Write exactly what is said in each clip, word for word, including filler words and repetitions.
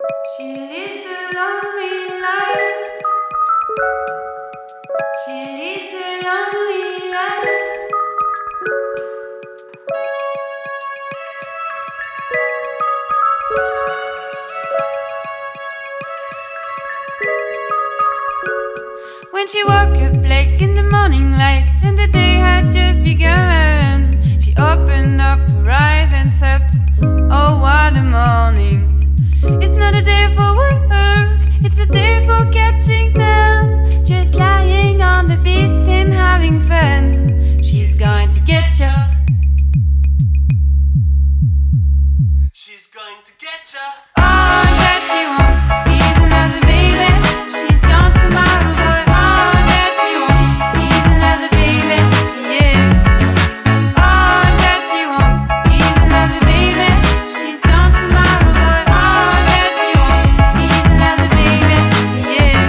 She lives a lonely life. She leads a lonely life. When she woke up late in the morning light and the day had just begun, she opened up her eyes and said, oh, what a morning. It's not a day for work, it's a day for catching them, just lying on the beach and having fun. She's going to get ya. She's going to get ya. All that she wants is another baby. She's gone tomorrow, boy. All that she wants is another baby. Yeah. All that she wants is another baby. She's gone tomorrow, boy. All that she wants is another baby. Yeah.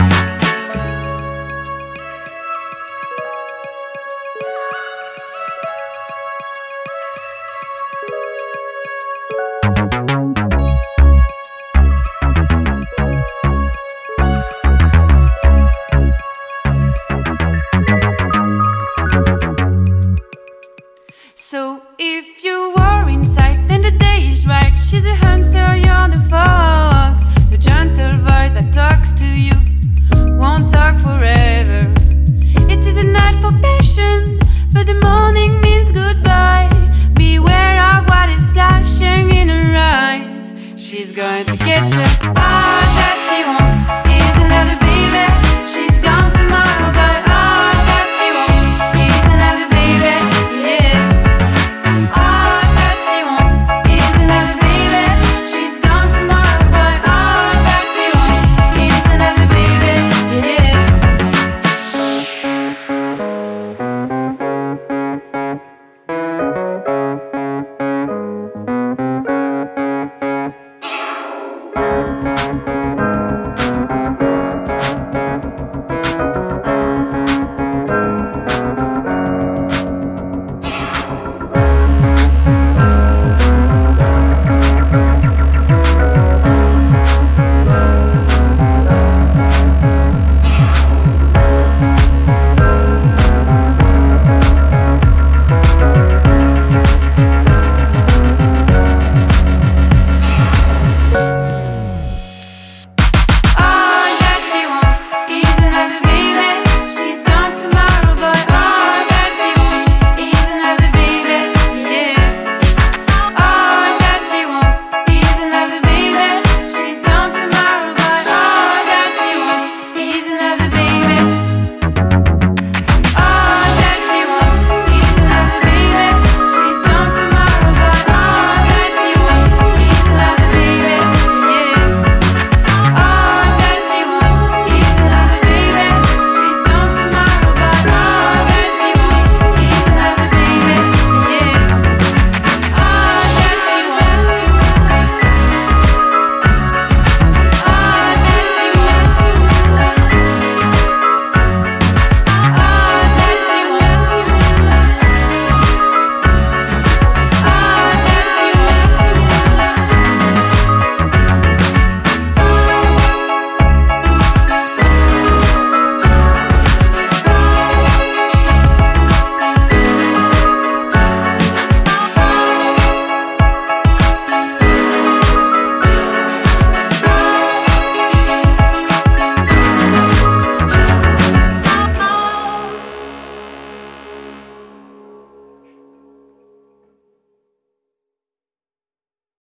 So if you are inside, then the day is right. She's a hunter, you're the fox. The gentle voice that talks to you won't talk forever. It is a night for passion, but the more